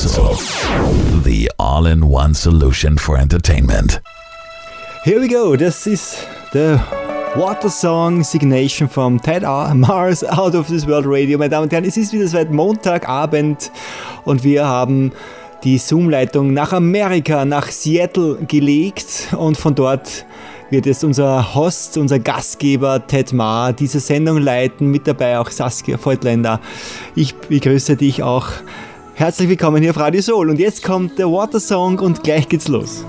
Soul, the all-in-one solution for entertainment. Here we go. Das ist the Water Song Signation from Ted Mars Out of This World Radio. Meine Damen und Herren, es ist wieder seit Montagabend und wir haben die Zoom-Leitung nach Amerika, nach Seattle gelegt und von dort wird jetzt unser Host, unser Gastgeber Ted Maar diese Sendung leiten, mit dabei auch Saskia Voigtländer. Ich begrüße dich auch. Herzlich willkommen hier auf Radio Soul und jetzt kommt der Water Song und gleich geht's los.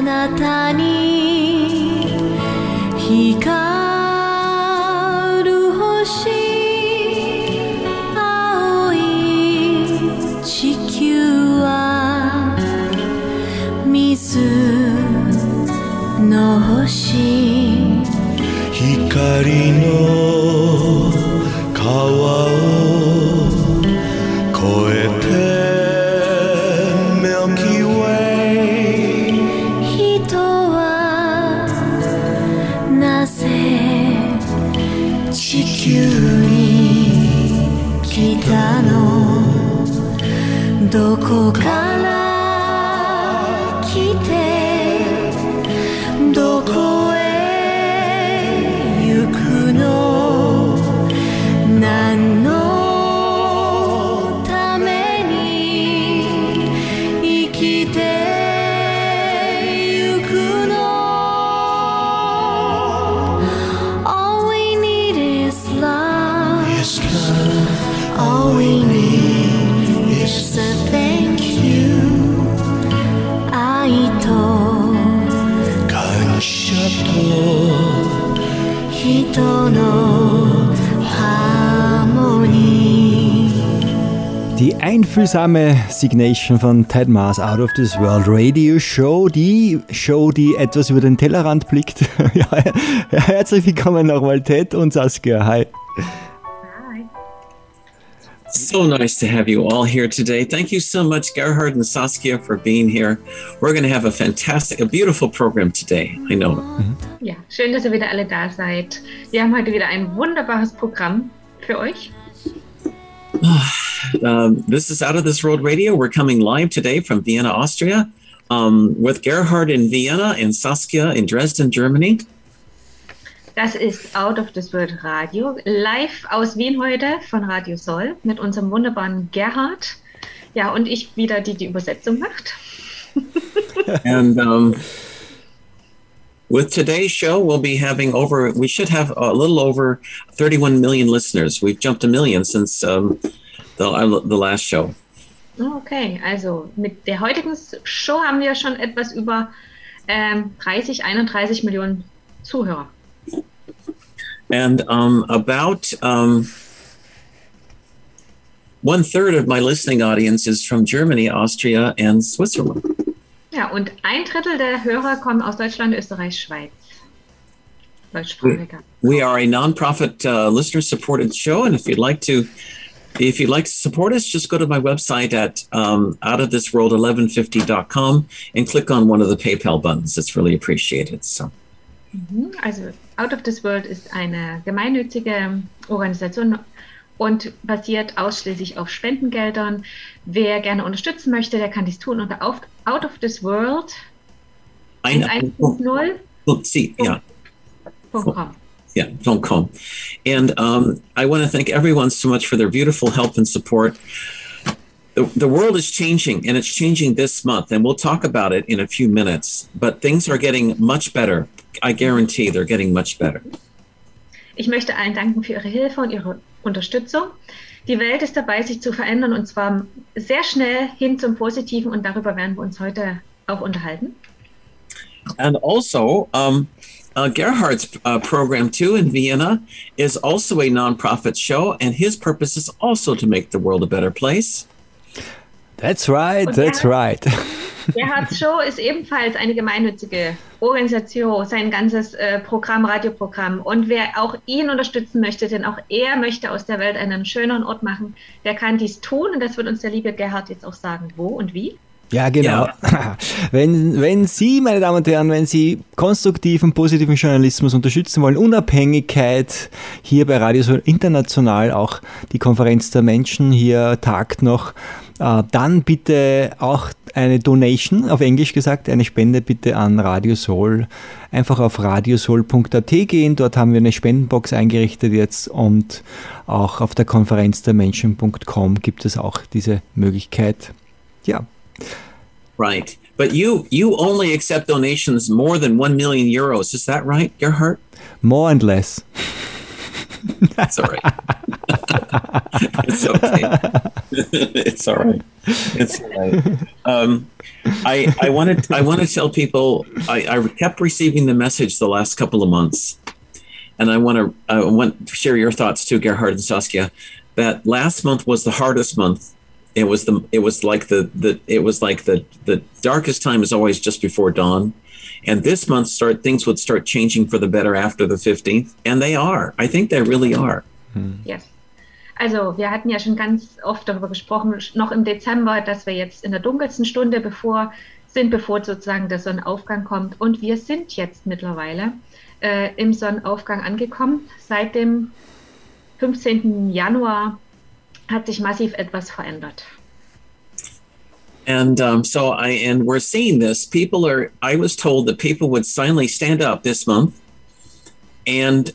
Hikari no kawa o koete Milky Way. Hito wa nase chikyū ni kita no doko kara kite doko Die einfühlsame Signation von Ted Mars Out of This World Radio Show, die Show, die etwas über den Tellerrand blickt. Ja, herzlich willkommen nochmal Ted und Saskia. Hi. Hi. So nice to have you all here today. Thank you so much, Gerhard and Saskia, for being here. We're going to have a beautiful program today. I know. Ja, schön, dass ihr wieder alle da seid. Wir haben heute wieder ein wunderbares Programm für euch. This is Out of This World Radio. We're coming live today from Vienna, Austria, with Gerhard in Vienna and Saskia in Dresden, Germany. Das ist Out of This World Radio, live aus Wien heute von Radio Soul mit unserem wunderbaren Gerhard. Ja, und ich wieder, die Übersetzung macht. And with today's show, we should have a little over 31 million listeners. We've jumped a million since the last show. Okay, also mit der heutigen Show haben wir schon etwas über 31 Millionen Zuhörer. And about 1/3 of my listening audience is from Germany, Austria, and Switzerland. Ja, und 1/3 der Hörer kommen aus Deutschland, Österreich, Schweiz. Deutschsprachiger. We are a non-profit listener-supported show, and if you'd like to support us, just go to my website at outofthisworld1150.com and click on one of the PayPal buttons. It's really appreciated. So. Also Out of This World ist eine gemeinnützige Organisation und basiert ausschließlich auf Spendengeldern. Wer gerne unterstützen möchte, der kann dies tun unter Out of This World 1.0. Yeah, .com. And I want to thank everyone so much for their beautiful help and support. The world is changing, and it's changing this month, and we'll talk about it in a few minutes. But things are getting much better. I guarantee they're getting much better. Ich möchte allen danken für Ihre Hilfe und Ihre Unterstützung. Die Welt ist dabei, sich zu verändern, und zwar sehr schnell hin zum Positiven, und darüber werden wir uns heute auch unterhalten. And also, Gerhard's program too in Vienna is also a non-profit show, and his purpose is also to make the world a better place. That's right, that's right. Gerhards Show ist ebenfalls eine gemeinnützige Organisation, sein ganzes Programm, Radioprogramm. Und wer auch ihn unterstützen möchte, denn auch er möchte aus der Welt einen schöneren Ort machen, der kann dies tun. Und das wird uns der liebe Gerhard jetzt auch sagen, wo und wie. Ja, genau. Ja. Wenn Sie, meine Damen und Herren, wenn Sie konstruktiven, positiven Journalismus unterstützen wollen, Unabhängigkeit, hier bei Radio Soul international, auch die Konferenz der Menschen hier tagt noch Dann bitte auch eine Donation, auf Englisch gesagt, eine Spende bitte an Radio Soul. Einfach auf radiosoul.at gehen, dort haben wir eine Spendenbox eingerichtet jetzt und auch auf der Konferenz der Menschen.com gibt es auch diese Möglichkeit. Ja. Right. But you only accept donations more than 1 million euros. Is that right, Gerhard? More and less. That's all right. It's okay. It's all right. It's all right. I want to tell people I kept receiving the message the last couple of months, and I want to share your thoughts too, Gerhard and Saskia. That last month was the hardest month. It was like the darkest time is always just before dawn. And this month things would start changing for the better after the 15th. And they are. I think they really are. Yes. Also wir hatten ja schon ganz oft darüber gesprochen, noch im Dezember, dass wir jetzt in der dunkelsten Stunde bevor sozusagen der Sonnenaufgang kommt. Und wir sind jetzt mittlerweile im Sonnenaufgang angekommen. Seit dem 15. Januar hat sich massiv etwas verändert. And and we're seeing this. I was told that people would finally stand up this month and,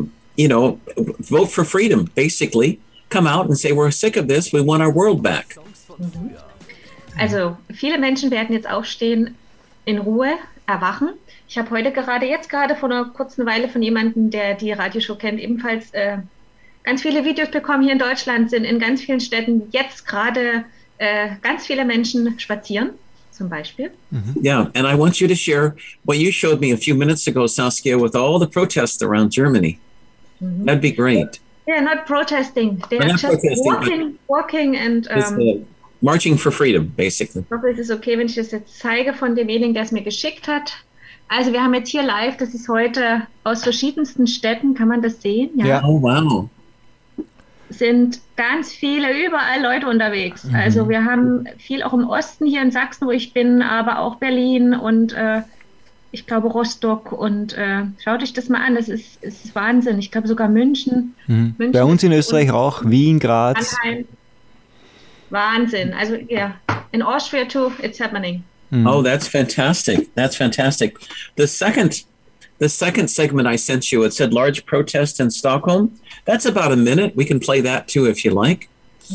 vote for freedom, basically. Come out and say, we're sick of this, we want our world back. Also, viele Menschen werden jetzt aufstehen, in Ruhe erwachen. Ich habe jetzt gerade vor einer kurzen Weile von jemandem, der die Radioshow kennt, ebenfalls ganz viele Videos bekommen. Hier in Deutschland sind in ganz vielen Städten jetzt gerade ganz viele Menschen spazieren, zum Beispiel. Yeah, and I want you to share what you showed me a few minutes ago, Saskia, with all the protests around Germany. That'd be great. They're not protesting. They're not just protesting, walking and marching for freedom, basically. Ich hoffe, es ist okay, wenn ich das jetzt zeige von demjenigen, der es mir geschickt hat. Also wir haben jetzt hier live, das ist heute aus verschiedensten Städten, kann man das sehen? Ja. Oh, wow. Sind ganz viele, überall Leute unterwegs. Also wir haben viel auch im Osten, hier in Sachsen, wo ich bin, aber auch Berlin und ich glaube Rostock und schaut euch das mal an, das ist Wahnsinn. Ich glaube sogar München. München. Bei uns in Österreich auch, Wien, Graz. Mannheim. Wahnsinn. Also ja, in Austria too, it's happening. Oh, that's fantastic. That's fantastic. The second segment I sent you, it said large protest in Stockholm. That's about a minute. We can play that too if you like.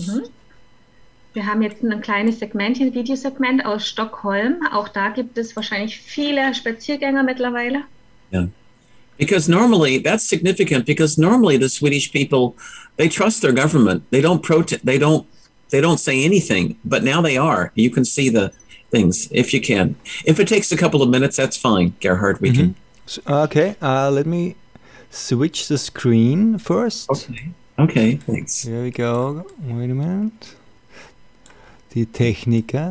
Wir haben jetzt ein kleines Segment, hier ein Videosegment aus Stockholm. Auch da gibt es wahrscheinlich viele Spaziergänger mittlerweile. Yeah. Because normally, that's significant because normally the Swedish people, they trust their government. They don't protest, they don't say anything, but now they are. You can see the things if you can. If it takes a couple of minutes, that's fine, Gerhard. We can. Okay, let me switch the screen first. Okay, thanks. Here we go. Wait a minute. Die Techniker.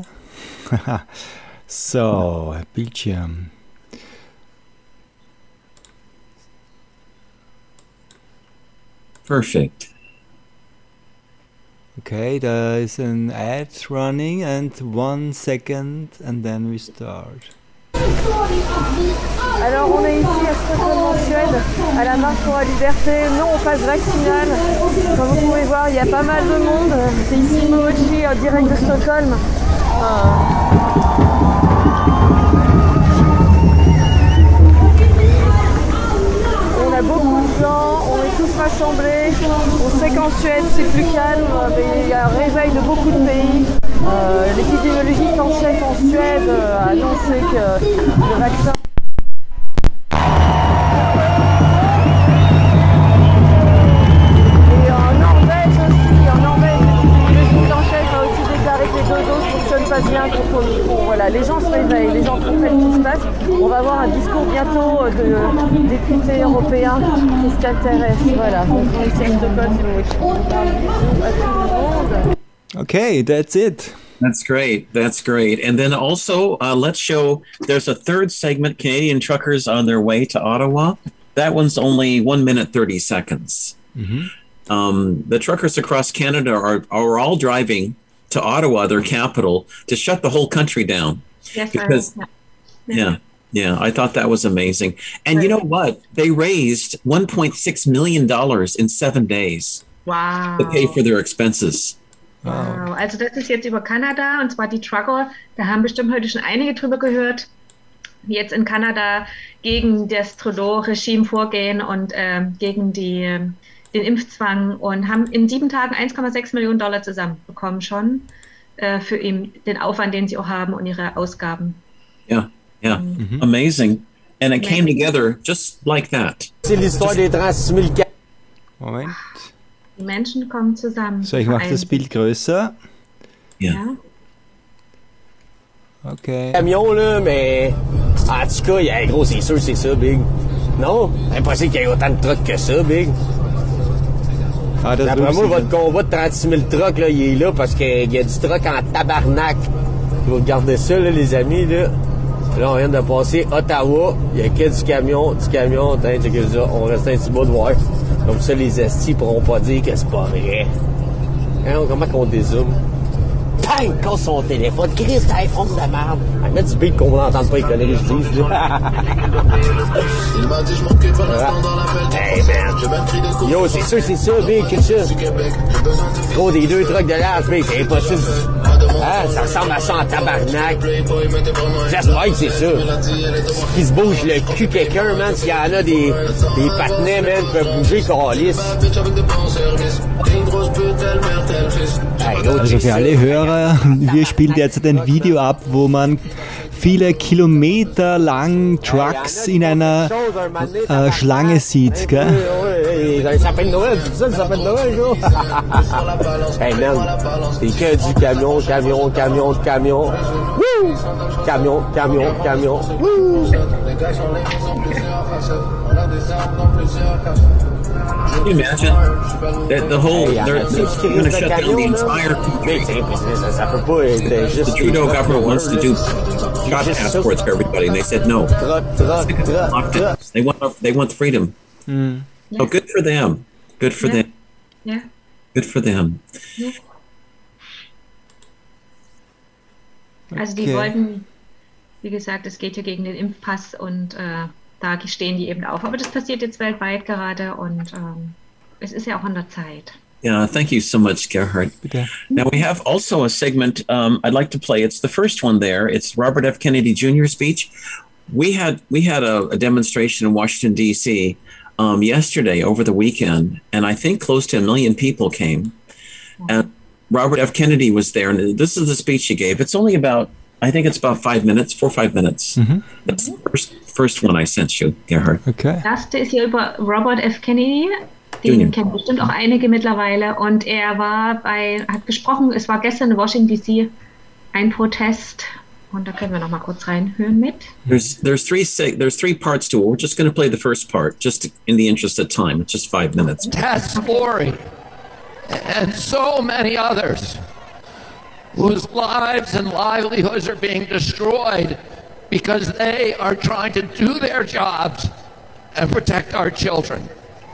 So, Bildschirm. Perfect. Okay, there is an ad running and 1 second and then we start. Alors on est ici à Stockholm en Suède, à la marche pour la liberté, non au pass vaccinal. Comme vous pouvez voir, il y a pas mal de monde. C'est ici Mochi, en direct de Stockholm. On a beaucoup de gens, on est tous rassemblés. On sait qu'en Suède c'est plus calme, mais il y a un réveil de beaucoup de pays. L'épidémiologiste en chef en Suède a annoncé que le vaccin... Et en Norvège aussi, l'épidémiologiste en chef a aussi déclaré que les 2 doses fonctionnent pas bien contre Omicron. Voilà, les gens se réveillent, les gens comprennent ce qui se passe. On va avoir un discours bientôt de députés européens qui s'intéressent. Voilà, donc on est ici à Stockholm, c'est moi qui parle à tout le monde. Okay, that's it. That's great. That's great. And then also, let's show there's a third segment, Canadian truckers on their way to Ottawa. That one's only 1 minute, 30 seconds. The truckers across Canada are all driving to Ottawa, their capital, to shut the whole country down. Yes, because, yeah, I thought that was amazing. And you know what? They raised $1.6 million in 7 days Wow. to pay for their expenses. Wow. Also das ist jetzt über Kanada, und zwar die Trucker. Da haben bestimmt heute schon einige drüber gehört, die jetzt in Kanada gegen das Trudeau-Regime vorgehen und gegen den Impfzwang, und haben in 7 Tagen $1,6 Millionen zusammenbekommen schon für den Aufwand, den sie auch haben, und ihre Ausgaben. Yeah, yeah. Amazing. And it came together just like that. C'est l'histoire des 36 000 Moment. Die Menschen kommen zusammen. So, ich mache das Bild größer. Yeah. Ja. Okay. camions, là, mais en tout cas, hey, gros, c'est sûr, c'est ça, Big. Non, impossible qu'il y ait autant de trucks que ça, Big. Ah, das D'après moi, drüben votre convoi de 36 000 trucks, là, il est là parce qu'il y a du truck en tabarnak. Vous regardez ça, là, les amis, là. Là, on vient de passer Ottawa. Il y a que du camion. Attends, checkez ça. On reste un petit bout de voir. Comme ça, les estis pourront pas dire que c'est pas vrai. Hein, comment qu'on dézoome? Bang! Casse son téléphone. Chris, t'as iPhone de merde. Ah, mets du beat qu'on va entendre pas les conneries que je dis, là. Hey, man. Yo, c'est ça, Big, que ça. Gros, des 2 trucks de large, Big, c'est impossible. Ah, ça ressemble à ça en tabarnak. J'espère que c'est ça. Qui se bouge le cul quelqu'un, man. S'il y en a des patinets, man, qui peuvent bouger, câlisse. Also für alle Hörer, wir spielen derzeit ein Video ab, wo man viele Kilometer lang Trucks in einer Schlange sieht, gell? Ça s'appelle Noël, c'est ça, ça s'appelle Noël, gros. Hey, man, c'est que du camion. Wouh! Camion. Wouh! Can you imagine that the whole, they're going to shut down the entire country. Ça peut pas être juste... The Trudeau government wants to do shot passports for everybody, and they said no. They want freedom. So good for them. Good for them. Ja. Good for them. Ja. Also die Okay. wollten, wie gesagt, es geht ja gegen den Impfpass, und da stehen die eben auf. Aber das passiert jetzt weltweit gerade, und es ist ja auch an der Zeit. Yeah, thank you so much, Gerhard. Bitte. Now we have also a segment I'd like to play. It's the first one there. It's Robert F. Kennedy Jr. speech. We had a demonstration in Washington, D.C. Yesterday over the weekend, and I think close to 1 million people came. And Robert F. Kennedy was there, and this is the speech he gave. It's only about, I think it's about 4 or 5 minutes. That's the first one I sent you, Gerhard. Okay. Das erste ist hier über Robert F. Kennedy. Den Junior. kennen bestimmt auch einige mittlerweile. Und er hat gesprochen, es war gestern in Washington, D.C. ein Protest. Und da können wir noch mal kurz reinhören mit. There's three parts to it. We're just going to play the first part, just in the interest of time. It's just 5 minutes. Tess Lori and so many others whose lives and livelihoods are being destroyed because they are trying to do their jobs and protect our children.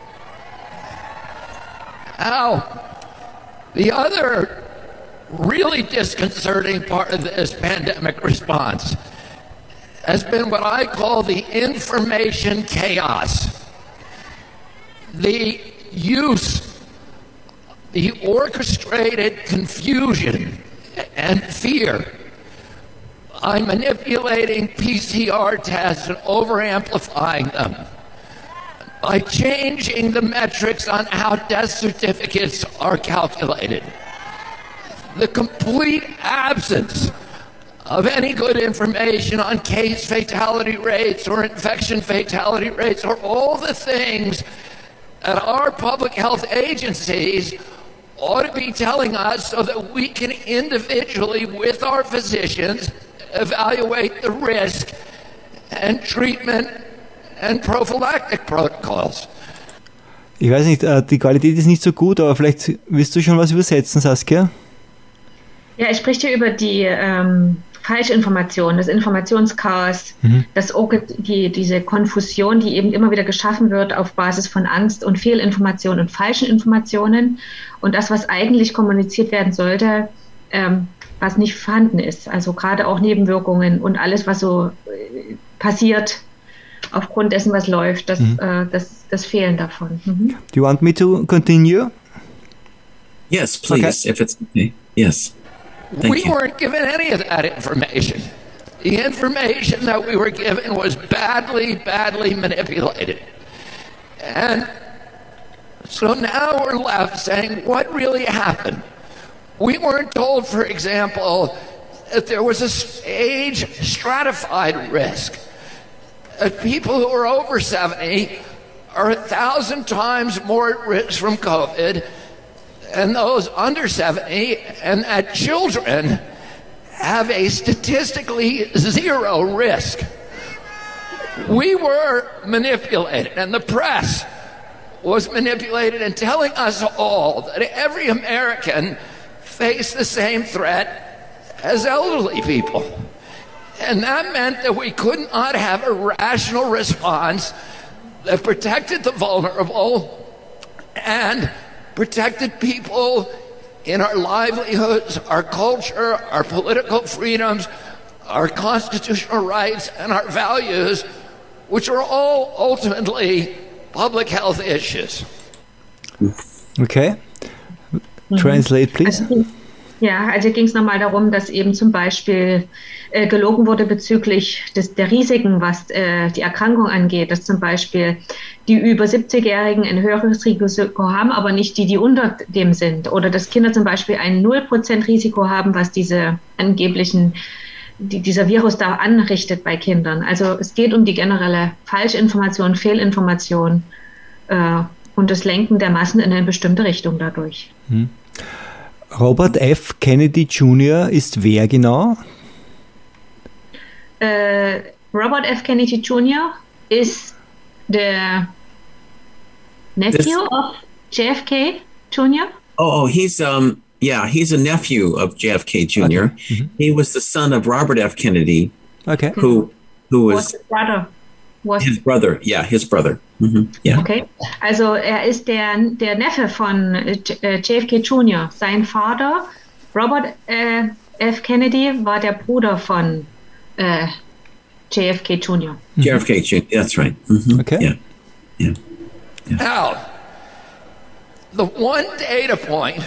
Now, the other really disconcerting part of this pandemic response has been what I call the information chaos. The use, the orchestrated confusion and fear by manipulating PCR tests and over-amplifying them, by changing the metrics on how death certificates are calculated, the complete absence of any good information on case fatality rates or infection fatality rates, or all the things that our public health agencies ought to be telling us so that we can individually, with our physicians, evaluate the risk and treatment and prophylactic protocols. Ich weiß nicht, die Qualität ist nicht so gut, aber vielleicht willst du schon was übersetzen, Saskia? Ja, er spricht hier über die Falschinformation, das Informationschaos, diese Konfusion, die eben immer wieder geschaffen wird auf Basis von Angst und Fehlinformationen und falschen Informationen, und das, was eigentlich kommuniziert werden sollte, was nicht vorhanden ist. Also gerade auch Nebenwirkungen und alles, was so passiert aufgrund dessen, was läuft, das Fehlen davon. Do you want me to continue? Yes, please, if it's okay. Yes. Thank We you. weren't given any of that information. The information that we were given was badly, badly manipulated. And so now we're left saying, what really happened? We weren't told, for example, that there was a age stratified risk. That people who are over 70 are 1,000 times more at risk from COVID than those under 70, and that children have a statistically zero risk. We were manipulated, and the press was manipulated in telling us all that every American faced the same threat as elderly people. And that meant that we could not have a rational response that protected the vulnerable and protected people in our livelihoods, our culture, our political freedoms, our constitutional rights, and our values, which are all ultimately public health issues. Okay. Translate, please. Also ging es nochmal darum, dass eben zum Beispiel gelogen wurde bezüglich der Risiken, was die Erkrankung angeht, dass zum Beispiel die über 70-Jährigen ein höheres Risiko haben, aber nicht die unter dem sind. Oder dass Kinder zum Beispiel ein 0% Risiko haben, was diese angeblichen, dieser Virus da anrichtet bei Kindern. Also es geht um die generelle Falschinformation, Fehlinformation und das Lenken der Massen in eine bestimmte Richtung dadurch. Robert F. Kennedy Jr. ist wer genau? Robert F. Kennedy Jr. is the nephew of JFK Jr. He's he's a nephew of JFK Jr. Okay. Mm-hmm. He was the son of Robert F. Kennedy. Okay. Who was his brother? His brother. Yeah, his brother. Mm-hmm. Yeah. Okay. Also ist der Neffe von JFK Jr. Sein Vater, Robert F. Kennedy, war der Bruder von JFK Jr. JFK Jr. That's right. Mm-hmm. Okay. Yeah. Now, the one data point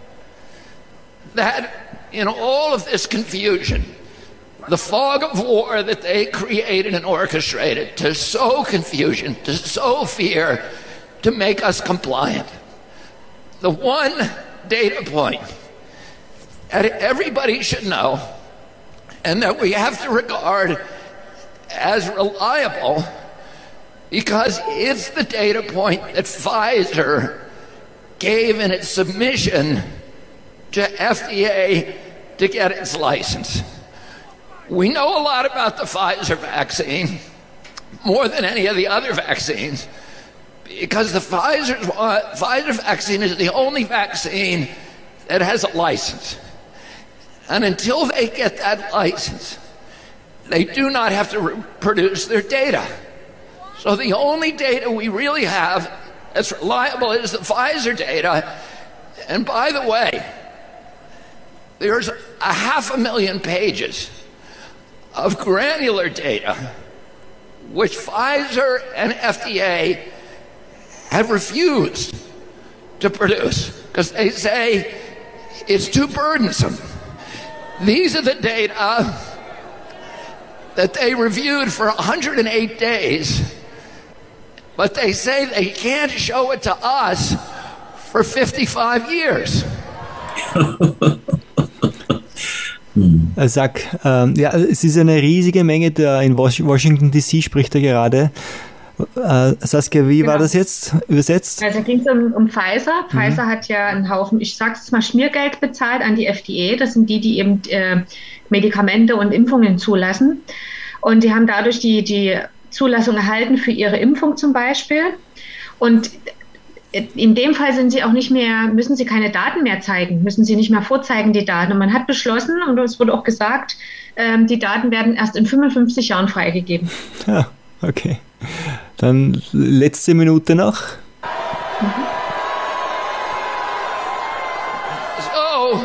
that in all of this confusion, the fog of war that they created and orchestrated to sow confusion, to sow fear, to make us compliant. The one data point that everybody should know and that we have to regard as reliable because it's the data point that Pfizer gave in its submission to FDA to get its license. We know a lot about the Pfizer vaccine, more than any of the other vaccines, because the Pfizer vaccine is the only vaccine that has a license. And until they get that license, they do not have to produce their data. So the only data we really have that's reliable is the Pfizer data. And by the way, there's 500,000 pages of granular data which Pfizer and FDA have refused to produce because they say it's too burdensome. These are the data that they reviewed for 108 days, but they say they can't show it to us for 55 years. Sag, es ist eine riesige Menge da in Washington DC, spricht er gerade. Saskia, wie war das jetzt übersetzt? Also ging es um Pfizer. Pfizer hat ja einen Haufen, ich sag's mal, Schmiergeld bezahlt an die FDA. Das sind die eben Medikamente und Impfungen zulassen. Und die haben dadurch die Zulassung erhalten für ihre Impfung zum Beispiel. Und in dem Fall sind sie auch nicht mehr, müssen sie keine Daten mehr zeigen, müssen sie nicht mehr vorzeigen, die Daten. Und man hat beschlossen, und es wurde auch gesagt, die Daten werden erst in 55 Jahren freigegeben. Ja, okay. Dann letzte Minute noch. So,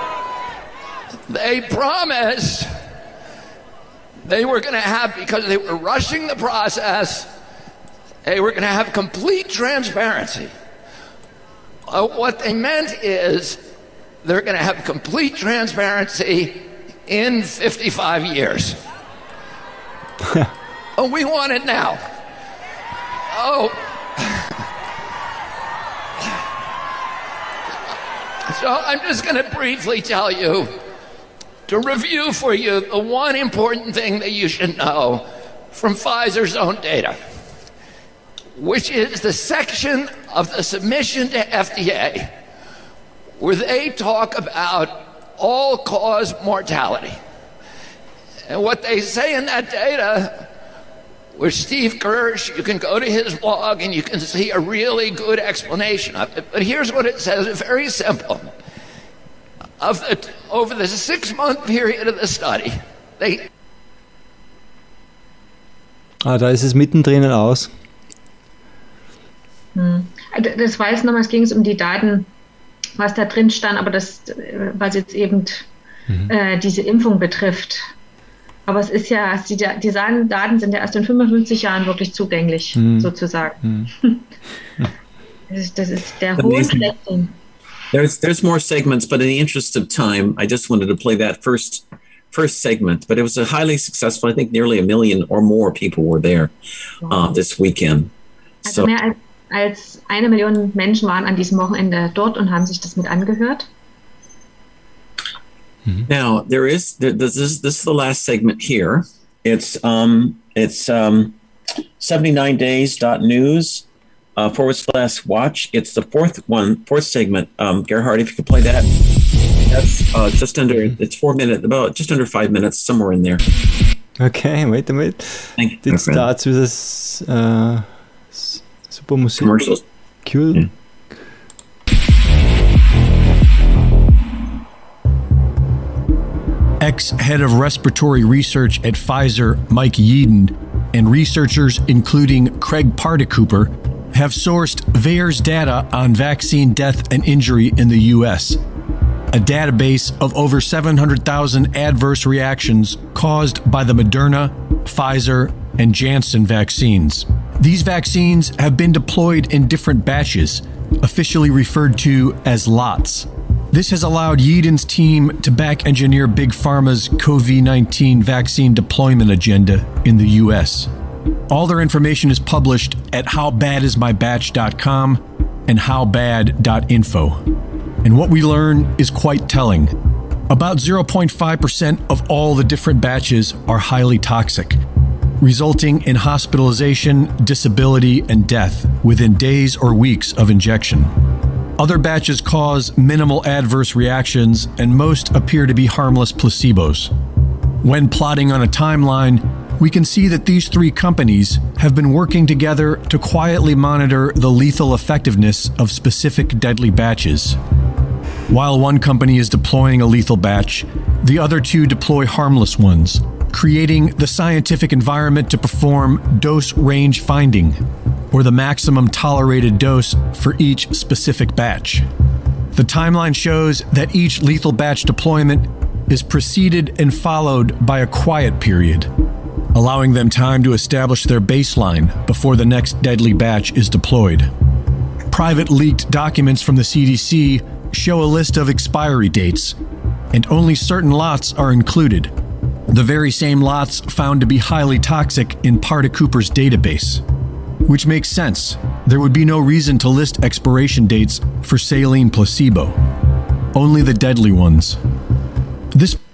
they promised they were going to have, because they were rushing the process, they were going to have complete transparency. What they meant is they're going to have complete transparency in 55 years. Oh, we want it now. Oh. So I'm just going to briefly tell you, to review for you, the one important thing that you should know from Pfizer's own data, which is the section of the submission to FDA where they talk about all-cause mortality. And what they say in that data, with Steve Kirsch, you can go to his blog and you can see a really good explanation of it. But here's what it says, very simple. Over the 6-month period of the study, they... Da ist es mittendrin aus. Das war jetzt nochmal, es ging um die Daten, was da drin stand, aber das, was jetzt eben diese Impfung betrifft. Aber es ist ja, die Daten sind ja erst in 55 Jahren wirklich zugänglich, sozusagen. Das ist der hohe Schlechthin. There's more segments, but in the interest of time, I just wanted to play that first segment. But it was a highly successful. I think nearly 1 million or more people were there this weekend. Also mehr als 1 Million Menschen waren an diesem Wochenende dort und haben sich das mit angehört. Now this is the last segment here. It's 79days.news /watch. It's the fourth segment. Gerhard, if you could play that. That's just under. It's 4 minutes, about just under 5 minutes, somewhere in there. Okay, wait a minute. It starts with this super music. Commercials. Cool. Yeah. Ex-head of respiratory research at Pfizer, Mike Yeadon, and researchers including Craig Particooper have sourced VAERS data on vaccine death and injury in the U.S., a database of over 700,000 adverse reactions caused by the Moderna, Pfizer, and Janssen vaccines. These vaccines have been deployed in different batches, officially referred to as lots. This has allowed Yeadon's team to back-engineer Big Pharma's COVID-19 vaccine deployment agenda in the U.S. All their information is published at howbadismybatch.com and howbad.info. And what we learn is quite telling. About 0.5% of all the different batches are highly toxic, resulting in hospitalization, disability, and death within days or weeks of injection. Other batches cause minimal adverse reactions, and most appear to be harmless placebos. When plotting on a timeline, we can see that these 3 companies have been working together to quietly monitor the lethal effectiveness of specific deadly batches. While one company is deploying a lethal batch, the other 2 deploy harmless ones, creating the scientific environment to perform dose range finding, or the maximum tolerated dose for each specific batch. The timeline shows that each lethal batch deployment is preceded and followed by a quiet period, allowing them time to establish their baseline before the next deadly batch is deployed. Private leaked documents from the CDC show a list of expiry dates, and only certain lots are included, the very same lots found to be highly toxic in Particooper's database. Which makes sense. There would be no reason to list expiration dates for saline placebo. Only the deadly ones. This